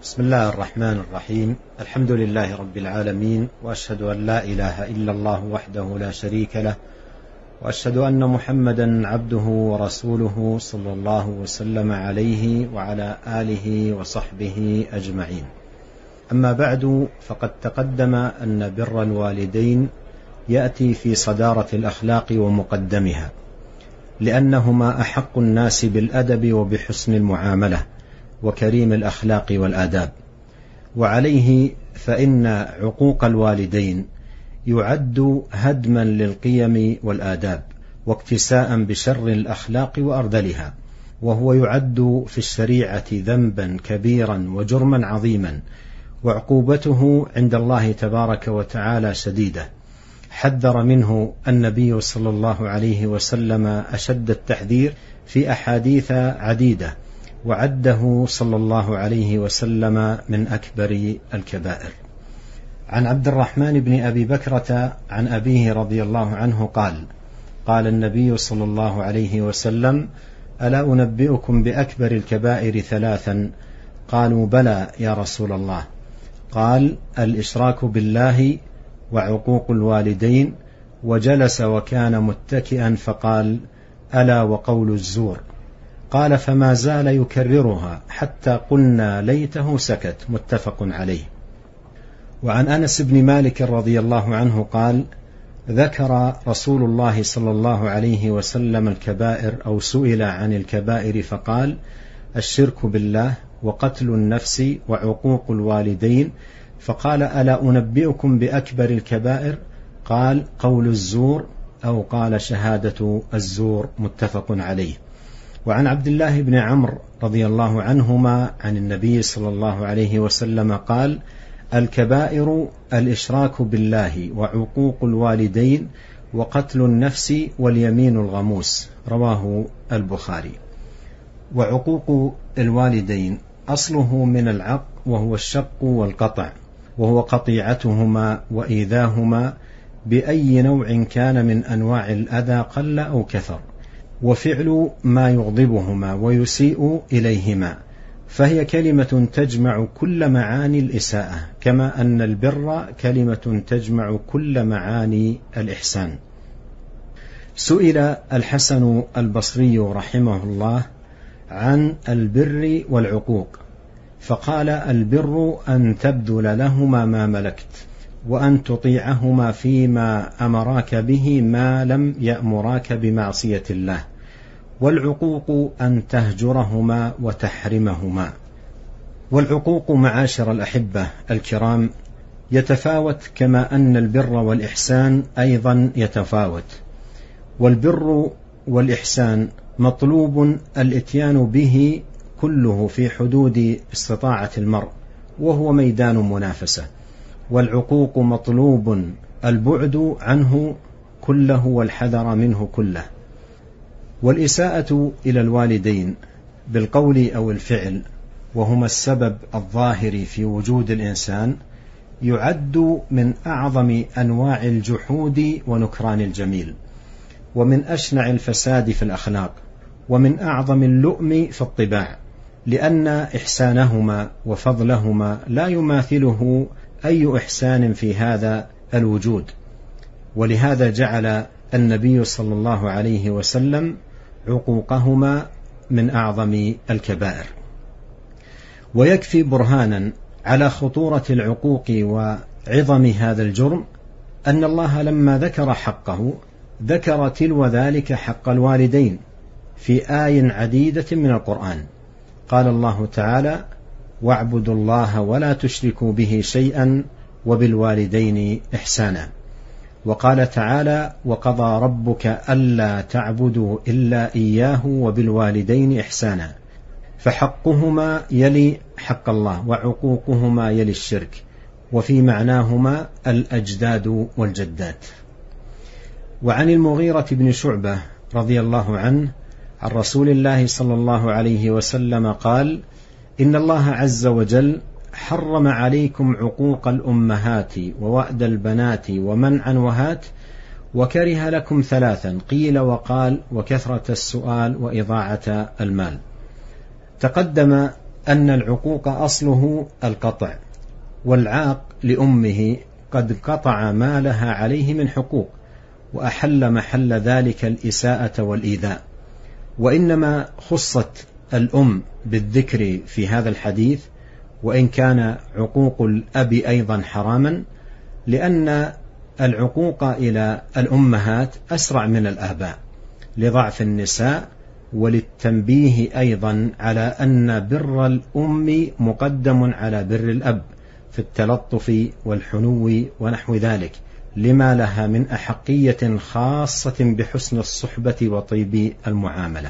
بسم الله الرحمن الرحيم. الحمد لله رب العالمين، وأشهد أن لا إله إلا الله وحده لا شريك له، وأشهد أن محمدا عبده ورسوله صلى الله وسلم عليه وعلى آله وصحبه أجمعين. أما بعد، فقد تقدم أن بر الوالدين يأتي في صدارة الأخلاق ومقدمها، لأنهما أحق الناس بالأدب وبحسن المعاملة وكريم الأخلاق والآداب. وعليه فإن عقوق الوالدين يعد هدما للقيم والآداب واكتساء بشر الأخلاق وأرذلها، وهو يعد في الشريعة ذنبا كبيرا وجرما عظيما، وعقوبته عند الله تبارك وتعالى شديدة. حذر منه النبي صلى الله عليه وسلم أشد التحذير في أحاديث عديدة، وعده صلى الله عليه وسلم من أكبر الكبائر. عن عبد الرحمن بن أبي بكرة عن أبيه رضي الله عنه قال: قال النبي صلى الله عليه وسلم: ألا أنبئكم بأكبر الكبائر ثلاثا؟ قالوا: بلى يا رسول الله. قال: الإشراك بالله، وعقوق الوالدين. وجلس وكان متكئا فقال: ألا وقول الزور. قال: فما زال يكررها حتى قلنا ليته سكت. متفق عليه. وعن أنس بن مالك رضي الله عنه قال: ذكر رسول الله صلى الله عليه وسلم الكبائر، أو سئل عن الكبائر فقال: الشرك بالله، وقتل النفس، وعقوق الوالدين. فقال: ألا أنبئكم بأكبر الكبائر؟ قال: قول الزور، أو قال شهادة الزور. متفق عليه. وعن عبد الله بن عمرو رضي الله عنهما عن النبي صلى الله عليه وسلم قال: الكبائر الإشراك بالله، وعقوق الوالدين، وقتل النفس، واليمين الغموس. رواه البخاري. وعقوق الوالدين أصله من العق، وهو الشق والقطع، وهو قطيعتهما وإيذاهما بأي نوع كان من أنواع الأذى قل أو كثر، وفعل ما يغضبهما ويسيء إليهما، فهي كلمة تجمع كل معاني الإساءة، كما أن البر كلمة تجمع كل معاني الإحسان. سئل الحسن البصري رحمه الله عن البر والعقوق، فقال: البر أن تبذل لهما ما ملكت، وأن تطيعهما فيما أمراك به ما لم يأمراك بمعصية الله، والعقوق أن تهجرهما وتحرمهما. والعقوق معاشر الأحبة الكرام يتفاوت، كما أن البر والإحسان أيضا يتفاوت. والبر والإحسان مطلوب الإتيان به كله في حدود استطاعة المرء، وهو ميدان منافسة. والعقوق مطلوب البعد عنه كله والحذر منه كله. والإساءة إلى الوالدين بالقول أو الفعل، وهما السبب الظاهر في وجود الإنسان، يعد من أعظم أنواع الجحود ونكران الجميل، ومن أشنع الفساد في الأخلاق، ومن أعظم اللؤم في الطباع، لأن إحسانهما وفضلهما لا يماثله أي إحسان في هذا الوجود. ولهذا جعل النبي صلى الله عليه وسلم عقوقهما من أعظم الكبائر. ويكفي برهانا على خطورة العقوق وعظم هذا الجرم أن الله لما ذكر حقه ذكر تلو ذلك حق الوالدين في آي عديدة من القرآن. قال الله تعالى: واعبدوا الله ولا تشركوا به شيئا وبالوالدين إحسانا. وقال تعالى: وقضى ربك ألا تعبدوا إلا إياه وبالوالدين إحسانا. فحقهما يلي حق الله، وعقوقهما يلي الشرك، وفي معناهما الأجداد والجدات. وعن المغيرة بن شعبة رضي الله عنه عن رسول الله صلى الله عليه وسلم قال: إن الله عز وجل حرم عليكم عقوق الأمهات ووأد البنات ومنعا وهات، وكره لكم ثلاثا: قيل وقال، وكثرة السؤال، وإضاعة المال. تقدم أن العقوق أصله القطع، والعاق لأمه قد قطع ما لها عليه من حقوق، وأحل محل ذلك الإساءة والإيذاء. وإنما خصت الأم بالذكر في هذا الحديث، وإن كان عقوق الأب أيضا حراما، لأن العقوق إلى الأمهات أسرع من الآباء لضعف النساء، وللتنبيه أيضا على أن بر الأم مقدم على بر الأب في التلطف والحنو ونحو ذلك، لما لها من أحقية خاصة بحسن الصحبة وطيب المعاملة.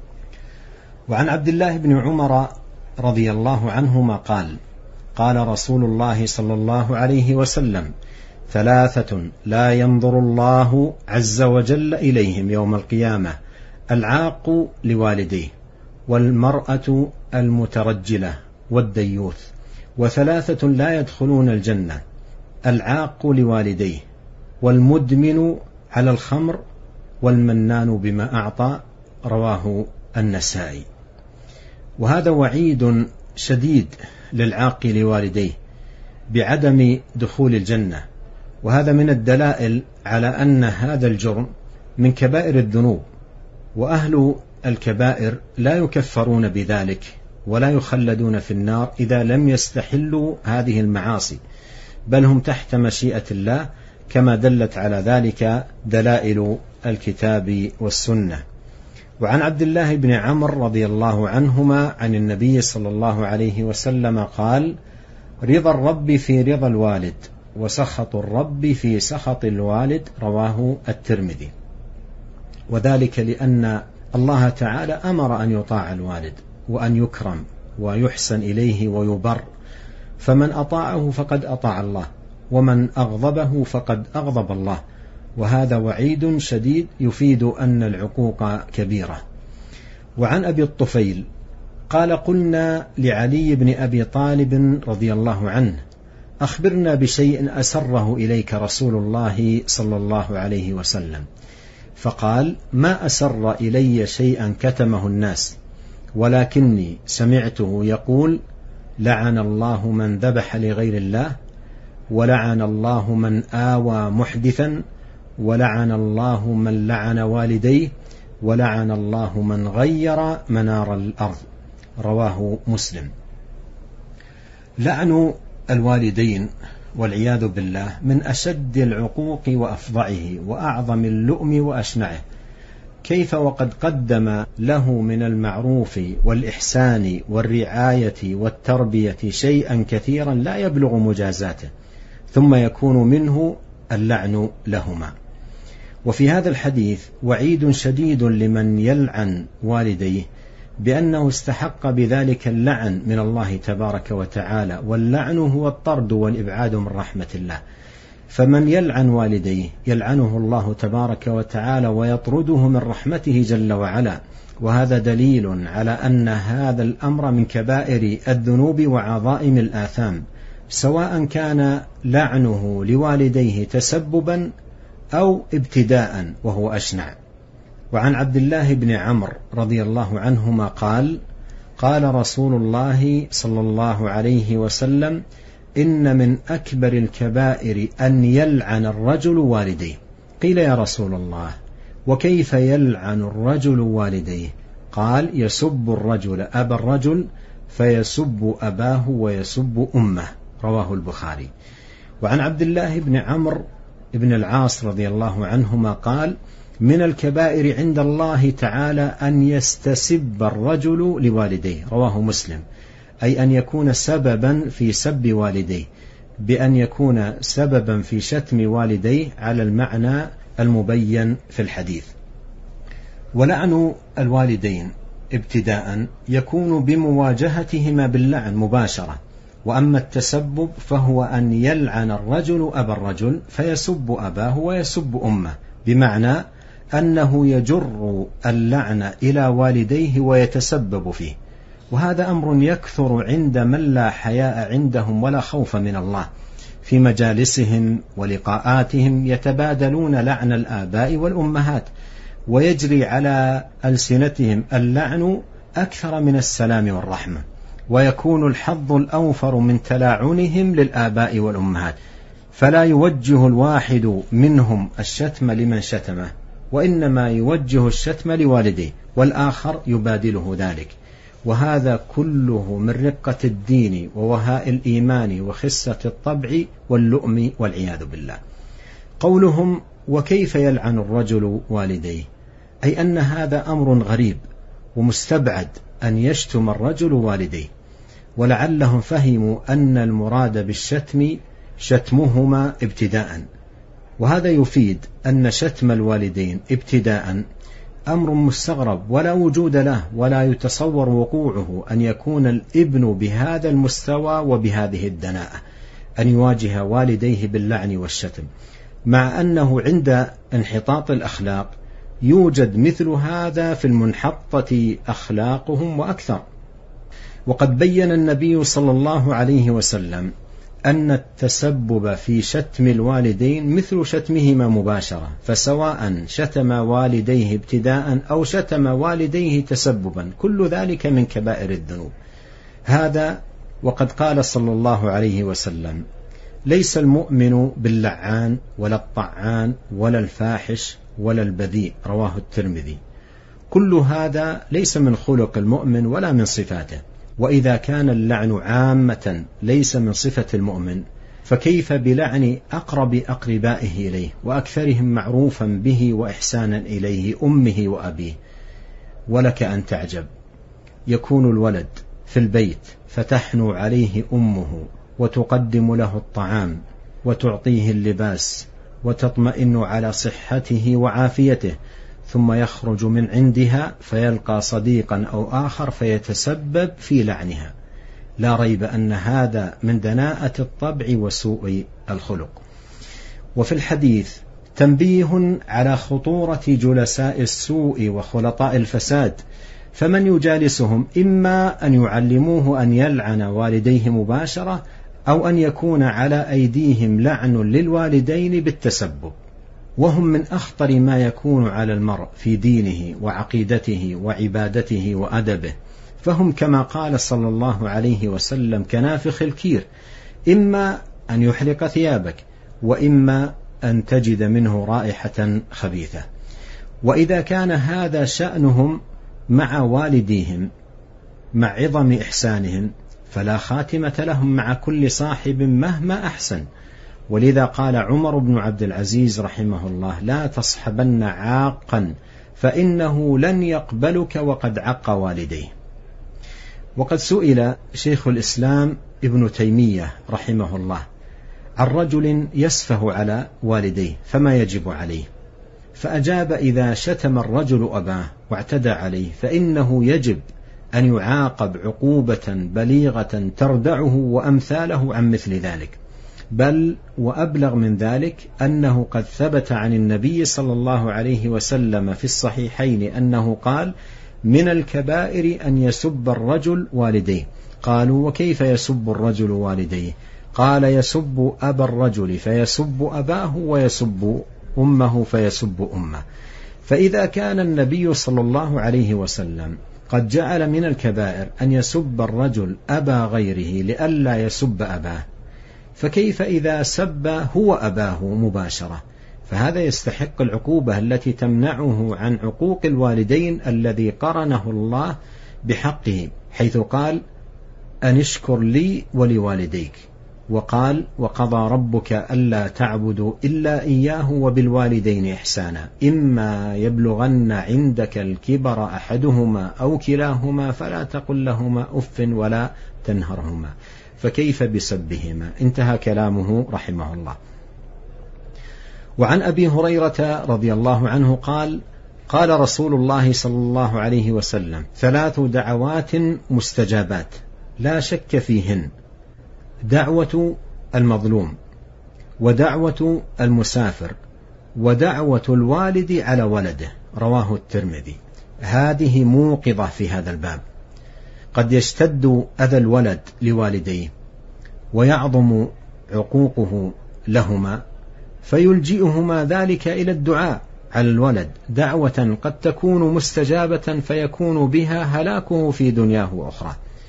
وعن عبد الله بن عمر رضي الله عنهما قال: قال رسول الله صلى الله عليه وسلم: 3 لا ينظر الله عز وجل إليهم يوم القيامة: العاق لوالديه، والمرأة المترجلة، والديوث. و3 لا يدخلون الجنة: العاق لوالديه، والمدمن على الخمر، والمنان بما أعطى. رواه النسائي. وهذا وعيد شديد للعاق لوالديه بعدم دخول الجنة، وهذا من الدلائل على أن هذا الجرم من كبائر الذنوب، وأهل الكبائر لا يكفرون بذلك ولا يخلدون في النار إذا لم يستحلوا هذه المعاصي، بل هم تحت مشيئة الله، كما دلت على ذلك دلائل الكتاب والسنة. وعن عبد الله بن عمرو رضي الله عنهما عن النبي صلى الله عليه وسلم قال: رضا الرب في رضا الوالد، وسخط الرب في سخط الوالد. رواه الترمذي. وذلك لأن الله تعالى أمر أن يطاع الوالد وأن يكرم ويحسن إليه ويبر، فمن أطاعه فقد أطاع الله، ومن أغضبه فقد أغضب الله، وهذا وعيد شديد يفيد أن العقوق كبيرة. وعن أبي الطفيل قال: قلنا لعلي بن أبي طالب رضي الله عنه: أخبرنا بشيء أسره إليك رسول الله صلى الله عليه وسلم. فقال: ما أسر إلي شيئا كتمه الناس، ولكني سمعته يقول: لعن الله من ذبح لغير الله، ولعن الله من آوى محدثا، ولعن الله من لعن والديه، ولعن الله من غير منار الأرض. رواه مسلم. لعن الوالدين والعياذ بالله من أشد العقوق وأفظعه وأعظم اللؤم وأشنعه، كيف وقد قدم له من المعروف والإحسان والرعاية والتربية شيئا كثيرا لا يبلغ مجازاته، ثم يكون منه اللعن لهما. وفي هذا الحديث وعيد شديد لمن يلعن والديه بأنه استحق بذلك اللعن من الله تبارك وتعالى، واللعن هو الطرد والإبعاد من رحمة الله، فمن يلعن والديه يلعنه الله تبارك وتعالى ويطرده من رحمته جل وعلا. وهذا دليل على أن هذا الأمر من كبائر الذنوب وعظائم الآثام، سواء كان لعنه لوالديه تسببا أو ابتداء، وهو أشنع. وعن عبد الله بن عمرو رضي الله عنهما قال: قال رسول الله صلى الله عليه وسلم: إن من أكبر الكبائر أن يلعن الرجل والديه. قيل: يا رسول الله، وكيف يلعن الرجل والديه؟ قال: يسب الرجل أبا الرجل، فيسب أباه ويسب أمه. رواه البخاري. وعن عبد الله بن عمرو بن العاص رضي الله عنهما قال: من الكبائر عند الله تعالى أن يستسب الرجل لوالديه. رواه مسلم. أي أن يكون سببا في سب والديه، بأن يكون سببا في شتم والديه على المعنى المبين في الحديث. ولعن الوالدين ابتداء يكون بمواجهتهما باللعن مباشرة، وأما التسبب فهو أن يلعن الرجل أبا الرجل فيسب أباه ويسب أمه، بمعنى أنه يجر اللعن إلى والديه ويتسبب فيه. وهذا أمر يكثر عند من لا حياء عندهم ولا خوف من الله، في مجالسهم ولقاءاتهم يتبادلون لعن الآباء والأمهات، ويجري على ألسنتهم اللعن أكثر من السلام والرحمة، ويكون الحظ الأوفر من تلاعنهم للآباء والأمهات، فلا يوجه الواحد منهم الشتم لمن شتمه، وإنما يوجه الشتم لوالديه، والآخر يبادله ذلك. وهذا كله من رقة الدين ووهاء الإيمان وخسة الطبع واللؤم والعياذ بالله. قولهم وكيف يلعن الرجل والديه، أي أن هذا أمر غريب ومستبعد أن يشتم الرجل والديه، ولعلهم فهموا أن المراد بالشتم شتمهما ابتداء، وهذا يفيد أن شتم الوالدين ابتداء أمر مستغرب ولا وجود له، ولا يتصور وقوعه أن يكون الابن بهذا المستوى وبهذه الدناءة أن يواجه والديه باللعن والشتم، مع أنه عند انحطاط الأخلاق يوجد مثل هذا في المنحطة أخلاقهم وأكثر. وقد بين النبي صلى الله عليه وسلم أن التسبب في شتم الوالدين مثل شتمهما مباشرة، فسواء شتم والديه ابتداء أو شتم والديه تسببا كل ذلك من كبائر الذنوب. هذا وقد قال صلى الله عليه وسلم ليس المؤمن باللعان ولا الطعان ولا الفاحش ولا البذيء، رواه الترمذي. كل هذا ليس من خلق المؤمن ولا من صفاته، وإذا كان اللعن عامة ليس من صفة المؤمن، فكيف بلعن أقرب أقربائه إليه وأكثرهم معروفا به وإحسانا إليه، أمه وأبيه؟ ولك أن تعجب، يكون الولد في البيت فتحنو عليه أمه وتقدم له الطعام وتعطيه اللباس وتطمئن على صحته وعافيته، ثم يخرج من عندها فيلقى صديقا أو آخر فيتسبب في لعنها. لا ريب أن هذا من دناءة الطبع وسوء الخلق. وفي الحديث تنبيه على خطورة جلساء السوء وخلطاء الفساد، فمن يجالسهم إما أن يعلموه أن يلعن والديه مباشرة، أو أن يكون على أيديهم لعن للوالدين بالتسبب، وهم من أخطر ما يكون على المرء في دينه وعقيدته وعبادته وأدبه، فهم كما قال صلى الله عليه وسلم كنافخ الكير، إما أن يحرق ثيابك وإما أن تجد منه رائحة خبيثة. وإذا كان هذا شأنهم مع والديهم مع عظم إحسانهم، فلا خاتمة لهم مع كل صاحب مهما أحسن. ولذا قال عمر بن عبد العزيز رحمه الله لا تصحبن عاقا فإنه لن يقبلك وقد عق والديه. وقد سئل شيخ الإسلام ابن تيمية رحمه الله عن رجل يسفه على والديه فما يجب عليه، فأجاب إذا شتم الرجل أباه واعتدى عليه فإنه يجب أن يعاقب عقوبة بليغة تردعه وأمثاله عن مثل ذلك، بل وأبلغ من ذلك أنه قد ثبت عن النبي صلى الله عليه وسلم في الصحيحين أنه قال من الكبائر أن يسب الرجل والديه. قالوا وكيف يسب الرجل والديه؟ قال يسب أبا الرجل فيسب أباه، ويسب أمه فيسب أمه. فإذا كان النبي صلى الله عليه وسلم قد جعل من الكبائر أن يسب الرجل أبا غيره لئلا يسب أباه، فكيف إذا سب هو أباه مباشرة؟ فهذا يستحق العقوبة التي تمنعه عن عقوق الوالدين الذي قرنه الله بحقه، حيث قال أن اشكر لي ولوالديك، وقال وقضى ربك ألا تعبدوا إلا إياه وبالوالدين إحسانا إما يبلغن عندك الكبر أحدهما أو كلاهما فلا تقل لهما أف ولا تنهرهما، فكيف بسبهما؟ انتهى كلامه رحمه الله. وعن أبي هريرة رضي الله عنه قال قال رسول الله صلى الله عليه وسلم 3 دعوات مستجابات لا شك فيهن: دعوة المظلوم، ودعوة المسافر، ودعوة الوالد على ولده، رواه الترمذي. هذه موقظة في هذا الباب. قد يشتد أذى الولد لوالديه ويعظم عقوقه لهما، فيلجئهما ذلك إلى الدعاء على الولد دعوة قد تكون مستجابة فيكون بها هلاكه في دنياه وأخرى.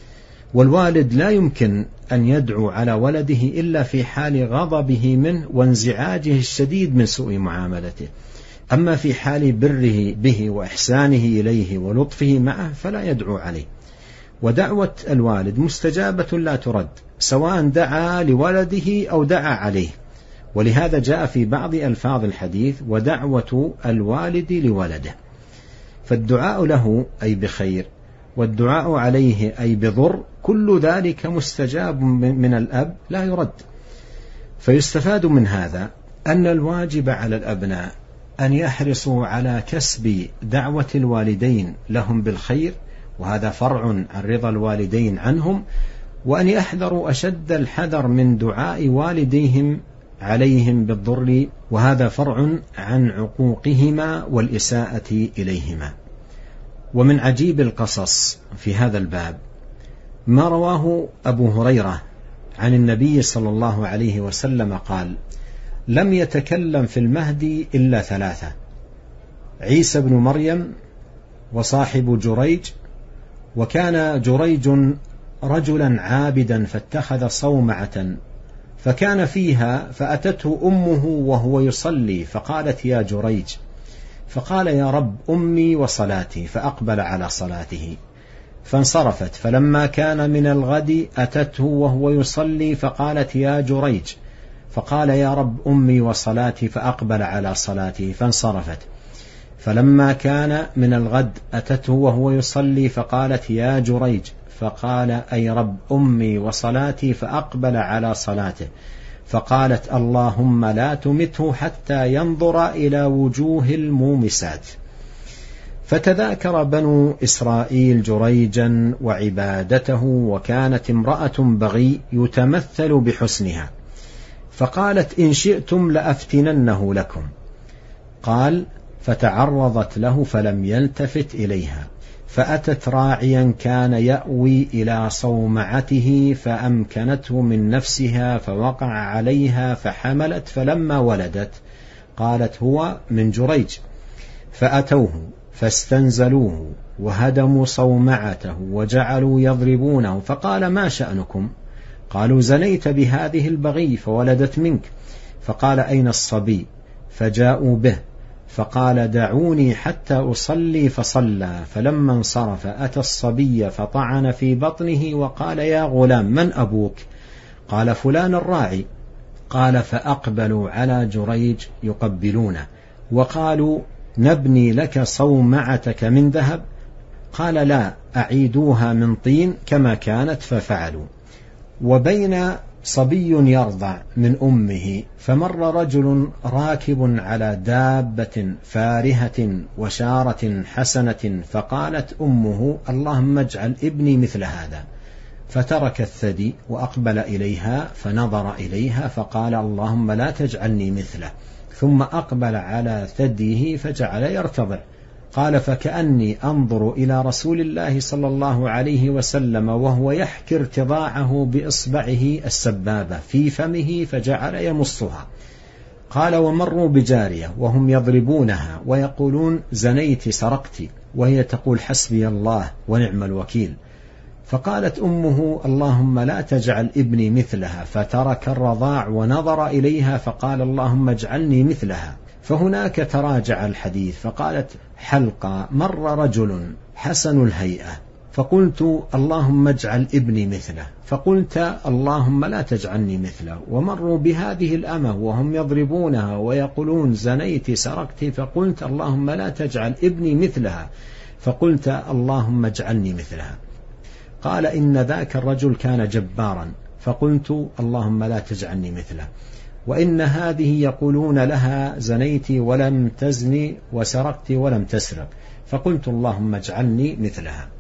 والوالد لا يمكن أن يدعو على ولده إلا في حال غضبه منه وانزعاجه الشديد من سوء معاملته، أما في حال بره به وإحسانه إليه ولطفه معه فلا يدعو عليه. ودعوة الوالد مستجابة لا ترد، سواء دعا لولده أو دعا عليه، ولهذا جاء في بعض ألفاظ الحديث ودعوة الوالد لولده. فالدعاء له أي بخير، والدعاء عليه أي بضر، كل ذلك مستجاب من الأب لا يرد. فيستفاد من هذا أن الواجب على الأبناء أن يحرصوا على كسب دعوة الوالدين لهم بالخير، وهذا فرع عن رضا الوالدين عنهم، وأن يحذروا أشد الحذر من دعاء والديهم عليهم بالضر، وهذا فرع عن عقوقهما والإساءة إليهما. ومن عجيب القصص في هذا الباب ما رواه أبو هريرة عن النبي صلى الله عليه وسلم قال: لم يتكلم في المهدي إلا ثلاثة: عيسى بن مريم، وصاحب جريج، وكان جريج رجلا عابدا فاتخذ صومعة فكان فيها فأتته أمه وهو يصلي فقالت: يا جريج، فقال: يا رب أمي وصلاتي، فأقبل على صلاته فانصرفت. فلما كان من الغد أتته وهو يصلي فقالت: يا جريج، فقال: يا رب أمي وصلاتي، فأقبل على صلاته فانصرفت. فلما كان من الغد أتته وهو يصلي فقالت: يا جريج، فقال: أي رب أمي وصلاتي، فأقبل على صلاته. فقالت: اللهم لا تمته حتى ينظر إلى وجوه المومسات. فتذاكر بنو إسرائيل جريجا وعبادته، وكانت امرأة بغي يتمثل بحسنها، فقالت: إن شئتم لأفتننه لكم. قال: فتعرضت له فلم يلتفت إليها، فأتت راعيا كان يأوي إلى صومعته فأمكنته من نفسها فوقع عليها فحملت، فلما ولدت قالت: هو من جريج. فأتوه فاستنزلوه وهدموا صومعته وجعلوا يضربونه، فقال: ما شأنكم؟ قالوا: زنيت بهذه البغي فولدت منك. فقال: أين الصبي؟ فجاءوا به، فقال: دعوني حتى أصلي، فصلى. فلما انصرف أتى الصبي فطعن في بطنه وقال: يا غلام، من أبوك؟ قال: فلان الراعي. قال: فأقبلوا على جريج يقبلونه وقالوا: نبني لك صومعتك من ذهب. قال: لا، أعيدوها من طين كما كانت. ففعلوا. وبين صبي يرضع من أمه فمر رجل راكب على دابة فارهة وشارة حسنة، فقالت أمه: اللهم اجعل ابني مثل هذا. فترك الثدي وأقبل إليها فنظر إليها فقال: اللهم لا تجعلني مثله. ثم أقبل على ثديه فجعل يرتضع. قال: فكأني أنظر إلى رسول الله صلى الله عليه وسلم وهو يحكي ارتضاعه بإصبعه السبابة في فمه فجعل يمصها. قال: ومروا بجارية وهم يضربونها ويقولون: زنيت سرقت، وهي تقول: حسبي الله ونعم الوكيل. فقالت أمه: اللهم لا تجعل ابني مثلها. فترك الرضاع ونظر إليها فقال: اللهم اجعلني مثلها. فهناك تراجع الحديث. فقالت حلقة: مر رجل حسن الهيئة فقلت: اللهم اجعل ابني مثله. فقلت: اللهم لا تجعلني مثله. ومروا بهذه الأمة وهم يضربونها ويقولون: زنيت سرقت، فقلت: اللهم لا تجعل ابني مثلها. فقلت: اللهم اجعلني مثلها. قال: إن ذاك الرجل كان جبارا، فقلت: اللهم لا تجعلني مثله. وإن هذه يقولون لها: زنيت ولم تزني، وسرقت ولم تسرق، فقلت: اللهم اجعلني مثلها.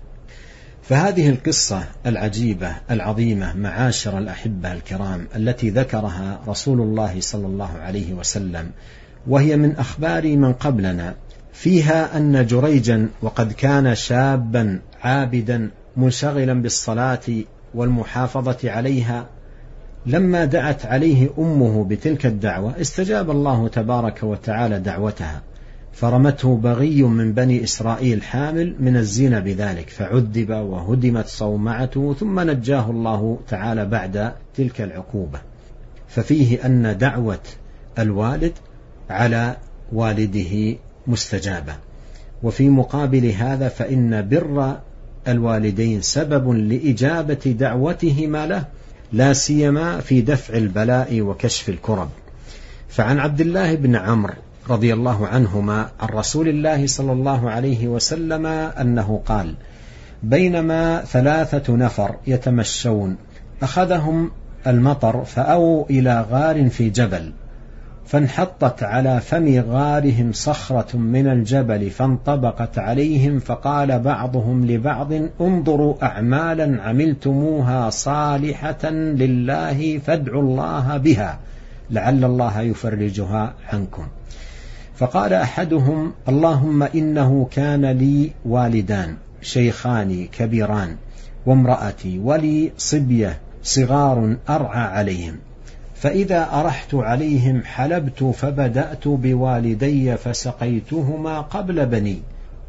فهذه القصة العجيبة العظيمة معاشر الأحبة الكرام التي ذكرها رسول الله صلى الله عليه وسلم، وهي من أخبار من قبلنا، فيها أن جريجا وقد كان شابا عابدا منشغلا بالصلاة والمحافظة عليها، لما دعت عليه أمه بتلك الدعوة استجاب الله تبارك وتعالى دعوتها، فرمته بغي من بني إسرائيل حامل من الزنا بذلك، فعذب وهدمت صومعته، ثم نجاه الله تعالى بعد تلك العقوبة. ففيه أن دعوة الوالد على والده مستجابة. وفي مقابل هذا فإن بر الوالدين سبب لإجابة دعوتهما له، لا سيما في دفع البلاء وكشف الكرب. فعن عبد الله بن عمرو رضي الله عنهما عن رسول الله صلى الله عليه وسلم أنه قال: بينما 3 نفر يتمشون أخذهم المطر فأووا إلى غار في جبل، فانحطت على فم غارهم صخرة من الجبل فانطبقت عليهم، فقال بعضهم لبعض: انظروا أعمالا عملتموها صالحة لله فادعوا الله بها لعل الله يفرجها عنكم. فقال أحدهم: اللهم إنه كان لي والدان شيخان كبيران وامرأتي ولي صبية صغار أرعى عليهم، فإذا أرحت عليهم حلبت، فبدأت بوالدي فسقيتهما قبل بني،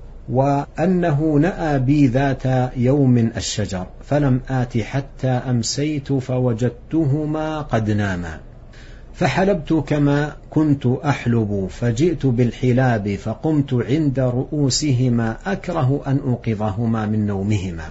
وأنه نأى بي ذات يوم الشجر، فلم آت حتى أمسيت فوجدتهما قد ناما، فحلبت كما كنت أحلب، فجئت بالحلاب فقمت عند رؤوسهما أكره أن أوقظهما من نومهما،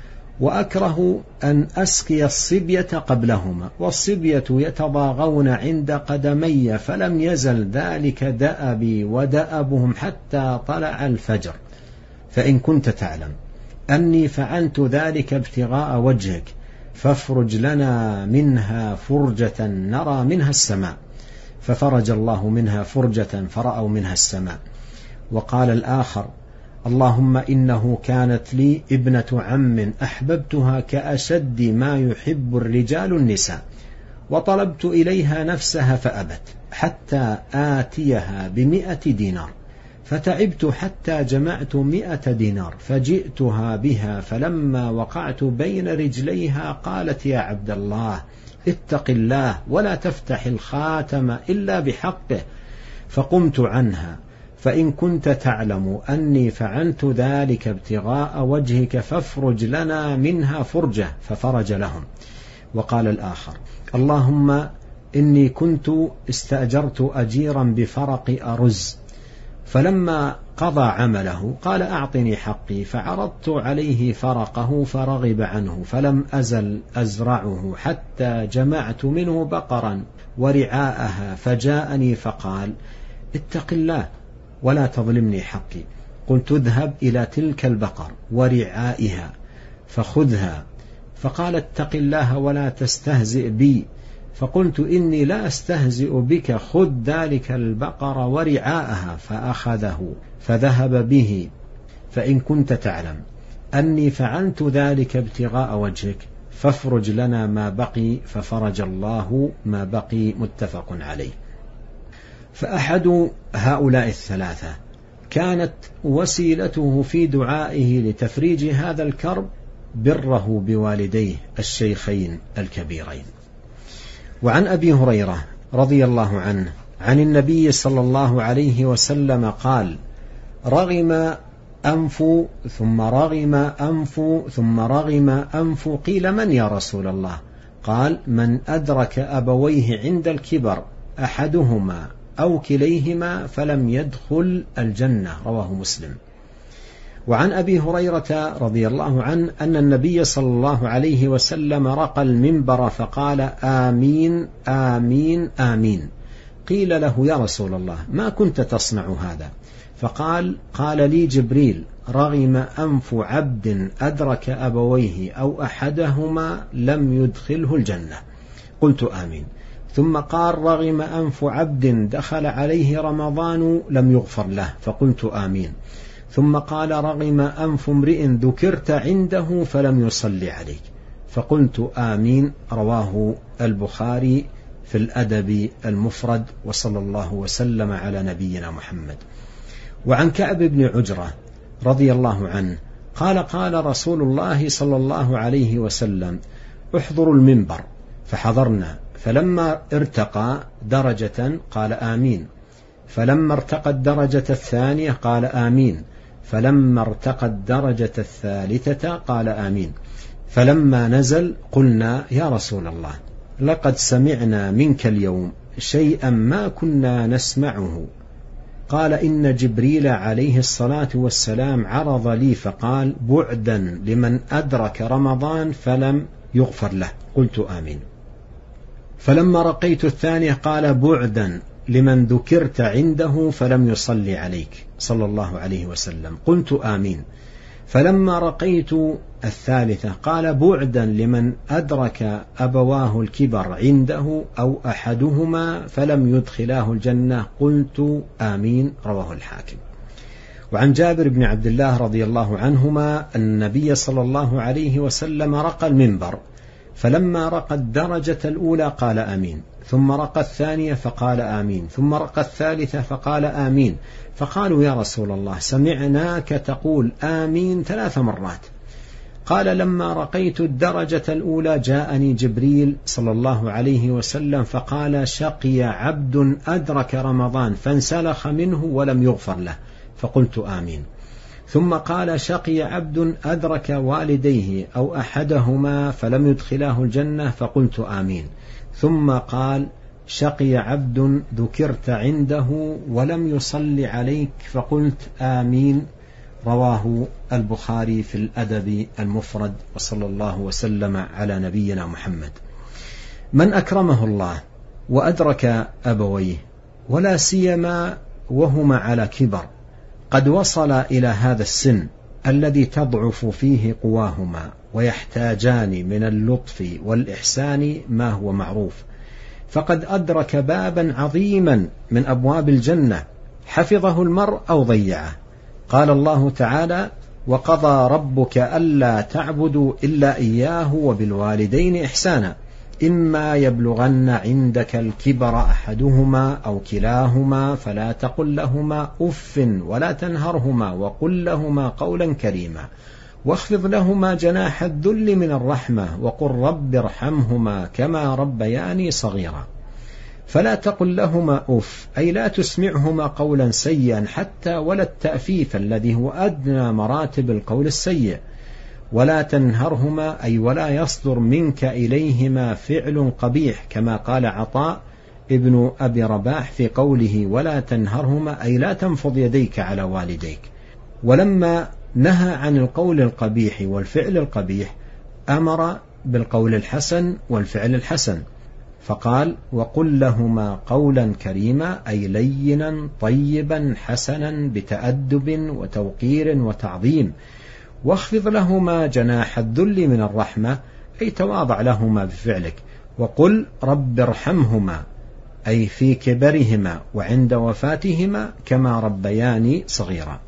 وأكره أن أسقي الصبية قبلهما، والصبية يتضاغون عند قدمي، فلم يزل ذلك دأبي ودأبهم حتى طلع الفجر. فإن كنت تعلم أني فعلت ذلك ابتغاء وجهك فافرج لنا منها فرجة نرى منها السماء، ففرج الله منها فرجة فرأوا منها السماء. وقال الآخر: اللهم إنه كانت لي ابنة عم أحببتها كأشد ما يحب الرجال النساء، وطلبت إليها نفسها فأبت حتى آتيها ب100 دينار، فتعبت حتى جمعت 100 دينار، فجئتها بها، فلما وقعت بين رجليها قالت: يا عبد الله اتق الله ولا تفتح الخاتم إلا بحقه، فقمت عنها. فإن كنت تعلم أني فعلت ذلك ابتغاء وجهك فافرج لنا منها فرجة، ففرج لهم. وقال الآخر: اللهم إني كنت استأجرت أجيرا بفرق أرز، فلما قضى عمله قال: أعطني حقي، فعرضت عليه فرقه فرغب عنه، فلم أزل أزرعه حتى جمعت منه بقرا ورعاءها، فجاءني فقال: اتق الله ولا تظلمني حقي. قلت: اذهب إلى تلك البقر ورعائها فخذها. فقال: اتق الله ولا تستهزئ بي. فقلت: إني لا أستهزئ بك، خذ ذلك البقر ورعاءها. فأخذه فذهب به. فإن كنت تعلم أني فعلت ذلك ابتغاء وجهك فافرج لنا ما بقي، ففرج الله ما بقي. متفق عليه. فأحد هؤلاء 3 كانت وسيلته في دعائه لتفريج هذا الكرب بره بوالديه الشيخين الكبيرين. وعن أبي هريرة رضي الله عنه عن النبي صلى الله عليه وسلم قال: رغم أنف ثم رغم أنف ثم رغم أنف. قيل: من يا رسول الله؟ قال: من أدرك أبويه عند الكبر أحدهما أو كليهما فلم يدخل الجنة. رواه مسلم. وعن أبي هريرة رضي الله عنه أن النبي صلى الله عليه وسلم رقى المنبر فقال: آمين آمين آمين. قيل له: يا رسول الله ما كنت تصنع هذا؟ فقال: قال لي جبريل: رغم أنف عبد أدرك أبويه أو أحدهما لم يدخله الجنة. قلت: آمين. ثم قال: رغم أنف عبد دخل عليه رمضان لم يغفر له. فقلت: آمين. ثم قال: رغم أنف امرئ ذكرت عنده فلم يصلي عليك. فقلت: آمين. رواه البخاري في الأدب المفرد. وصلى الله وسلم على نبينا محمد. وعن كعب بن عجرة رضي الله عنه قال: قال رسول الله صلى الله عليه وسلم: احضروا المنبر. فحضرنا، فلما ارتقى درجة قال: آمين. فلما ارتقى الدرجة الثانية قال آمين، فلما ارتقى الدرجة الثالثة قال آمين. فلما نزل قلنا يا رسول الله لقد سمعنا منك اليوم شيئا ما كنا نسمعه. قال إن جبريل عليه الصلاة والسلام عرض لي فقال بعدا لمن أدرك رمضان فلم يغفر له. قلت آمين. فلما رقيت الثانية قال بعدا لمن ذكرت عنده فلم يصلي عليك صلى الله عليه وسلم. قلت آمين. فلما رقيت الثالثة قال بعدا لمن أدرك أبواه الكبر عنده أو أحدهما فلم يدخلاه الجنة. قلت آمين. رواه الحاكم. وعن جابر بن عبد الله رضي الله عنهما أن النبي صلى الله عليه وسلم رقى المنبر، فلما رقى الدرجة الأولى قال آمين، ثم رقى الثانية فقال آمين، ثم رقى الثالثة فقال آمين. فقالوا يا رسول الله سمعناك تقول آمين 3 مرات. قال لما رقيت الدرجة الأولى جاءني جبريل صلى الله عليه وسلم فقال شقي عبد أدرك رمضان فانسلخ منه ولم يغفر له، فقلت آمين. ثم قال شقي عبد أدرك والديه أو أحدهما فلم يدخلاه الجنة، فقلت آمين. ثم قال شقي عبد ذكرت عنده ولم يصل عليك، فقلت آمين. رواه البخاري في الأدب المفرد. وصلى الله وسلم على نبينا محمد. من أكرمه الله وأدرك أبويه ولا سيما وهما على كبر قد وصل إلى هذا السن الذي تضعف فيه قواهما ويحتاجان من اللطف والإحسان ما هو معروف، فقد أدرك بابا عظيما من أبواب الجنة حفظه المرء أو ضيعه. قال الله تعالى وقضى ربك ألا تعبدوا إلا إياه وبالوالدين إحسانا إما يبلغن عندك الكبر أحدهما أو كلاهما فلا تقل لهما أف ولا تنهرهما وقل لهما قولا كريما واخفض لهما جناح الذل من الرحمة وقل رب ارحمهما كما ربياني صغيرا. فلا تقل لهما أف أي لا تسمعهما قولا سيئا حتى ولا التأفيف الذي هو أدنى مراتب القول السيء، ولا تنهرهما أي ولا يصدر منك إليهما فعل قبيح كما قال عطاء ابن أبي رباح في قوله ولا تنهرهما أي لا تنفض يديك على والديك. ولما نهى عن القول القبيح والفعل القبيح أمر بالقول الحسن والفعل الحسن، فقال وقل لهما قولا كريما أي لينا طيبا حسنا بتأدب وتوقير وتعظيم، واخفض لهما جناح الذل من الرحمة أي تواضع لهما بفعلك، وقل رب ارحمهما أي في كبرهما وعند وفاتهما كما ربياني صغيرا.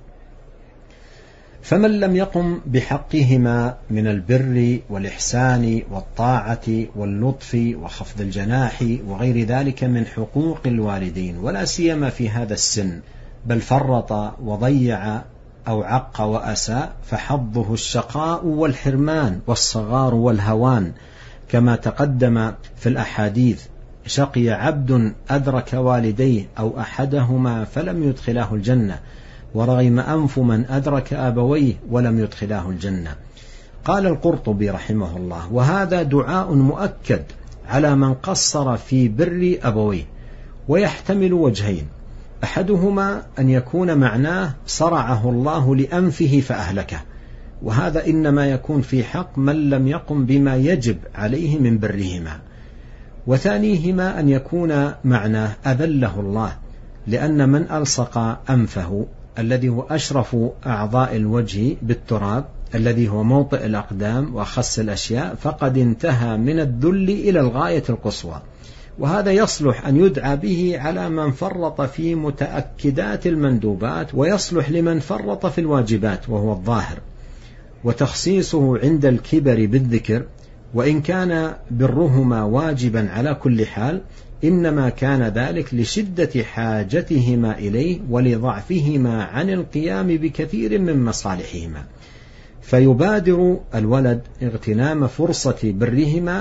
فمن لم يقم بحقهما من البر والإحسان والطاعة واللطف وخفض الجناح وغير ذلك من حقوق الوالدين ولا سيما في هذا السن، بل فرط وضيع أو عق وأساء، فحظه الشقاء والحرمان والصغار والهوان كما تقدم في الأحاديث. شقي عبد أدرك والديه أو أحدهما فلم يدخلاه الجنة، ورغم أنف من أدرك أبويه ولم يدخلاه الجنة. قال القرطبي رحمه الله وهذا دعاء مؤكد على من قصر في بر أبويه، ويحتمل وجهين، أحدهما أن يكون معناه صرعه الله لأنفه فأهلكه، وهذا إنما يكون في حق من لم يقم بما يجب عليه من برهما، وثانيهما أن يكون معناه أذله الله، لأن من ألصق أنفه الذي هو أشرف أعضاء الوجه بالتراب الذي هو موطئ الأقدام وأخص الأشياء فقد انتهى من الذل إلى الغاية القصوى، وهذا يصلح أن يدعى به على من فرط في متأكدات المندوبات، ويصلح لمن فرط في الواجبات وهو الظاهر. وتخصيصه عند الكبر بالذكر وإن كان برهما واجبا على كل حال إنما كان ذلك لشدة حاجتهما إليه ولضعفهما عن القيام بكثير من مصالحهما، فيبادر الولد اغتنام فرصة برهما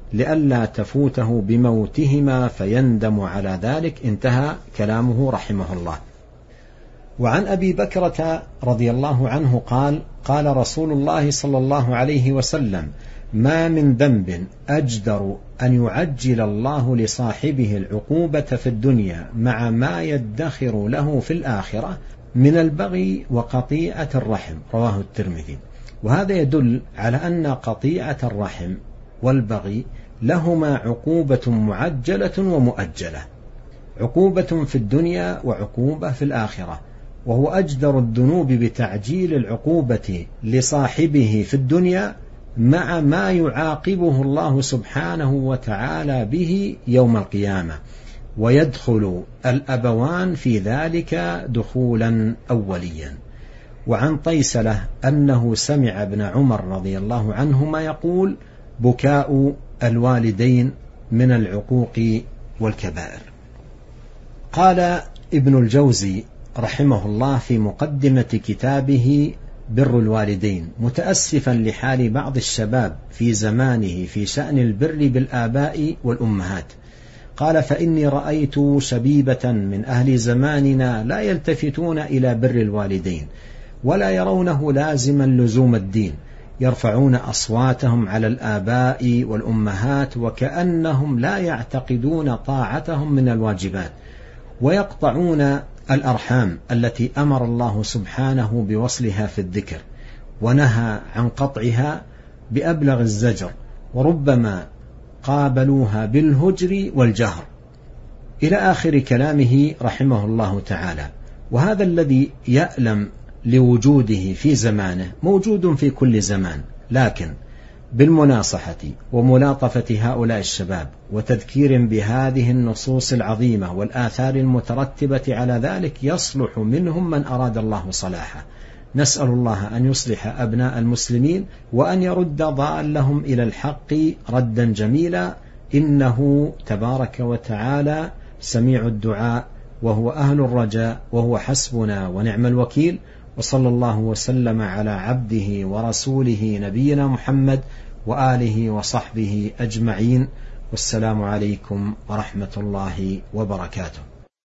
لئلا تفوته بموتهما فيندم على ذلك. انتهى كلامه رحمه الله. وعن أبي بكرة رضي الله عنه قال: قال رسول الله صلى الله عليه وسلم: ما من ذنب أجدر أن يعجل الله لصاحبه العقوبة في الدنيا مع ما يدخر له في الآخرة من البغي وقطيعة الرحم. رواه الترمذي. وهذا يدل على أن قطيعة الرحم والبغي لهما عقوبة معجلة ومؤجلة، عقوبة في الدنيا وعقوبة في الآخرة، وهو أجدر الذنوب بتعجيل العقوبة لصاحبه في الدنيا مع ما يعاقبه الله سبحانه وتعالى به يوم القيامة، ويدخل الأبوان في ذلك دخولا أوليا. وعن طيسلة أنه سمع ابن عمر رضي الله عنهما يقول: بكاء الوالدين من العقوق والكبائر. قال ابن الجوزي رحمه الله في مقدمة كتابه بر الوالدين متأسفا لحال بعض الشباب في زمانه في شأن البر بالآباء والأمهات، قال: فإني رأيت شبيبة من أهل زماننا لا يلتفتون إلى بر الوالدين ولا يرونه لازما لزوم الدين، يرفعون أصواتهم على الآباء والأمهات وكأنهم لا يعتقدون طاعتهم من الواجبات، ويقطعون الأرحام التي أمر الله سبحانه بوصلها في الذكر ونهى عن قطعها بأبلغ الزجر، وربما قابلوها بالهجر والجهر، إلى آخر كلامه رحمه الله تعالى. وهذا الذي يألم لوجوده في زمانه موجود في كل زمان، لكن بالمناصحة وملاطفة هؤلاء الشباب وتذكير بهذه النصوص العظيمة والآثار المترتبة على ذلك يصلح منهم من أراد الله صلاحه. نسأل الله أن يصلح أبناء المسلمين وأن يرد ضالهم إلى الحق ردا جميلا، إنه تبارك وتعالى سميع الدعاء وهو أهل الرجاء وهو حسبنا ونعم الوكيل. وصلى الله وسلم على عبده ورسوله نبينا محمد وآله وصحبه أجمعين، والسلام عليكم ورحمة الله وبركاته.